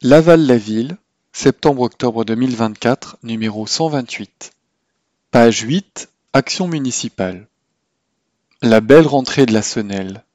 Laval-la-Ville, septembre-octobre 2024, numéro 128. Page 8, Action municipale. La belle rentrée de la Senelle.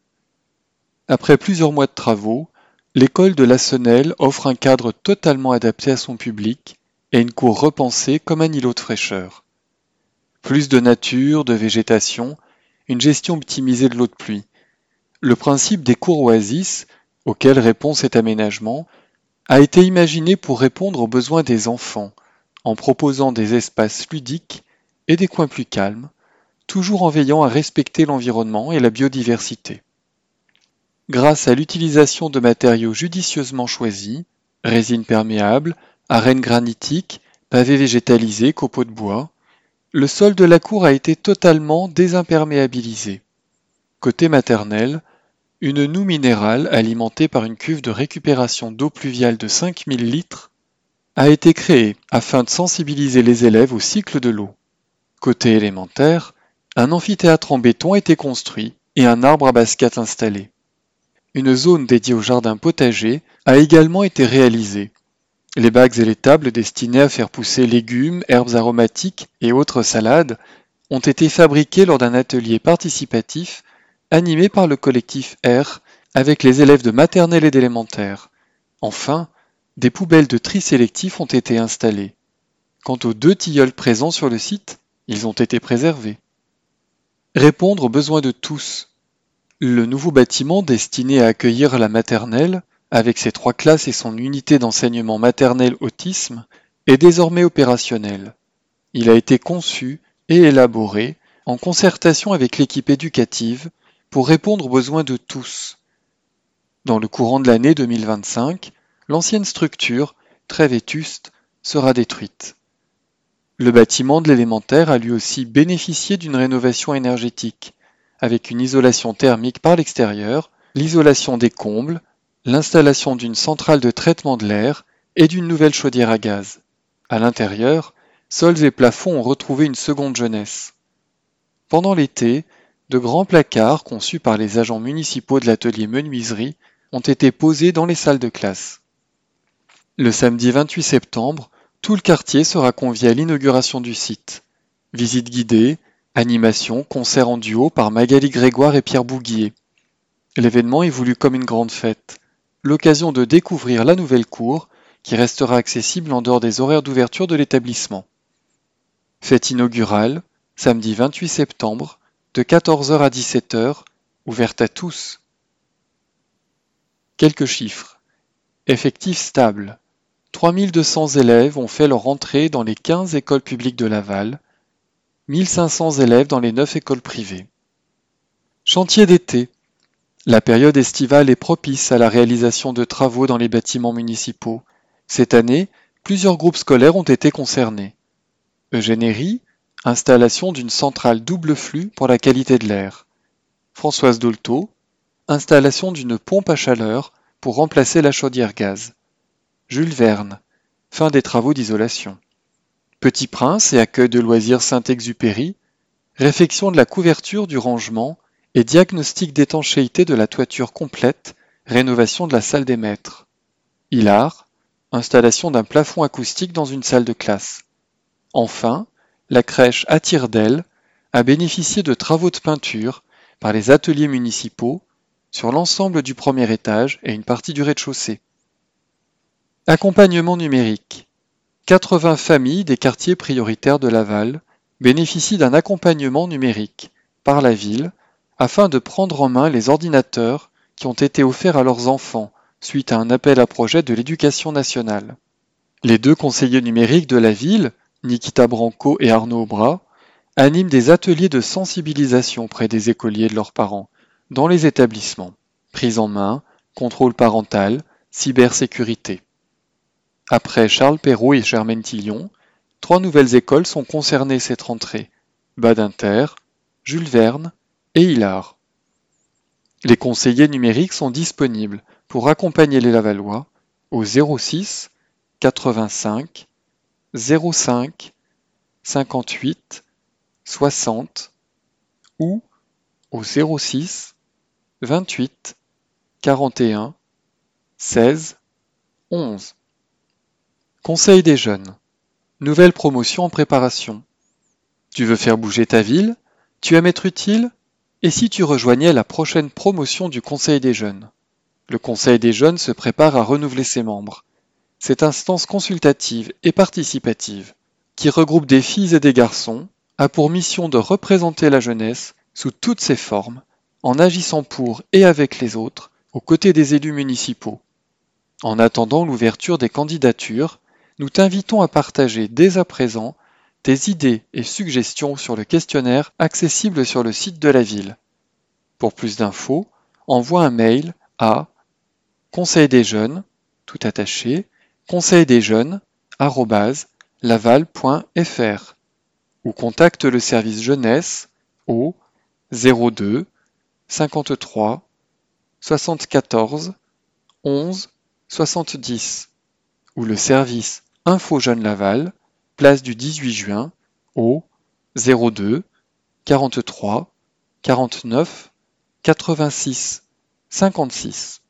Après plusieurs mois de travaux, l'école de la Senelle offre un cadre totalement adapté à son public et une cour repensée comme un îlot de fraîcheur. Plus de nature, de végétation, une gestion optimisée de l'eau de pluie. Le principe des cours oasis, auquel répond cet aménagement, a été imaginé pour répondre aux besoins des enfants, en proposant des espaces ludiques et des coins plus calmes, toujours en veillant à respecter l'environnement et la biodiversité. Grâce à l'utilisation de matériaux judicieusement choisis, résine perméable, arène granitique, pavés végétalisés, copeaux de bois, le sol de la cour a été totalement désimperméabilisé. Côté maternelle, une noue minérale alimentée par une cuve de récupération d'eau pluviale de 5000 litres a été créée afin de sensibiliser les élèves au cycle de l'eau. Côté élémentaire, un amphithéâtre en béton a été construit et un arbre à basket installé. Une zone dédiée au jardin potager a également été réalisée. Les bacs et les tables destinés à faire pousser légumes, herbes aromatiques et autres salades ont été fabriqués lors d'un atelier participatif animé par le collectif R avec les élèves de maternelle et d'élémentaire. Enfin, des poubelles de tri sélectif ont été installées. Quant aux 2 tilleuls présents sur le site, ils ont été préservés. Répondre aux besoins de tous. Le nouveau bâtiment destiné à accueillir la maternelle, avec ses 3 classes et son unité d'enseignement maternel autisme, est désormais opérationnel. Il a été conçu et élaboré en concertation avec l'équipe éducative pour répondre aux besoins de tous. Dans le courant de l'année 2025, l'ancienne structure, très vétuste, sera détruite. Le bâtiment de l'élémentaire a lui aussi bénéficié d'une rénovation énergétique, avec une isolation thermique par l'extérieur, l'isolation des combles, l'installation d'une centrale de traitement de l'air et d'une nouvelle chaudière à gaz. À l'intérieur, sols et plafonds ont retrouvé une seconde jeunesse. Pendant l'été, de grands placards conçus par les agents municipaux de l'atelier menuiserie ont été posés dans les salles de classe. Le samedi 28 septembre, tout le quartier sera convié à l'inauguration du site. Visite guidée, animation, concert en duo par Magali Grégoire et Pierre Bouguier. L'événement est voulu comme une grande fête, l'occasion de découvrir la nouvelle cour qui restera accessible en dehors des horaires d'ouverture de l'établissement. Fête inaugurale, samedi 28 septembre, de 14h à 17h, ouverte à tous. Quelques chiffres. Effectif stable. 3200 élèves ont fait leur entrée dans les 15 écoles publiques de Laval, 1500 élèves dans les 9 écoles privées. Chantier d'été. La période estivale est propice à la réalisation de travaux dans les bâtiments municipaux. Cette année, plusieurs groupes scolaires ont été concernés. Eugénérie, installation d'une centrale double flux pour la qualité de l'air. Françoise Dolto, installation d'une pompe à chaleur pour remplacer la chaudière gaz. Jules Verne, fin des travaux d'isolation. Petit Prince et accueil de loisirs Saint-Exupéry, réfection de la couverture du rangement et diagnostic d'étanchéité de la toiture complète, rénovation de la salle des maîtres. Hilar, installation d'un plafond acoustique dans une salle de classe. Enfin, la crèche Attire-d'Elle a bénéficié de travaux de peinture par les ateliers municipaux sur l'ensemble du premier étage et une partie du rez-de-chaussée. Accompagnement numérique. 80 familles des quartiers prioritaires de Laval bénéficient d'un accompagnement numérique par la ville afin de prendre en main les ordinateurs qui ont été offerts à leurs enfants suite à un appel à projet de l'Éducation nationale. Les 2 conseillers numériques de la ville, Nikita Branco et Arnaud Aubrat, animent des ateliers de sensibilisation auprès des écoliers et de leurs parents dans les établissements. Prise en main, contrôle parental, cybersécurité. Après Charles Perrault et Germaine Tillion, 3 nouvelles écoles sont concernées cette rentrée, Badinter, Jules Verne et Hilar. Les conseillers numériques sont disponibles pour accompagner les Lavallois au 06 85 05 58 60 ou au 06 28 41 16 11. Conseil des jeunes. Nouvelle promotion en préparation. Tu veux faire bouger ta ville? Tu aimes être utile? Et si tu rejoignais la prochaine promotion du Conseil des jeunes? Le Conseil des jeunes se prépare à renouveler ses membres. Cette instance consultative et participative, qui regroupe des filles et des garçons, a pour mission de représenter la jeunesse sous toutes ses formes, en agissant pour et avec les autres, aux côtés des élus municipaux. En attendant l'ouverture des candidatures, nous t'invitons à partager dès à présent tes idées et suggestions sur le questionnaire accessible sur le site de la ville. Pour plus d'infos, envoie un mail à conseil des jeunes, tout attaché, conseildesjeunes@laval.fr ou contacte le service jeunesse au 02 53 74 11 70 ou le service Info Jeunes Laval, place du 18 juin au 02 43 49 86 56.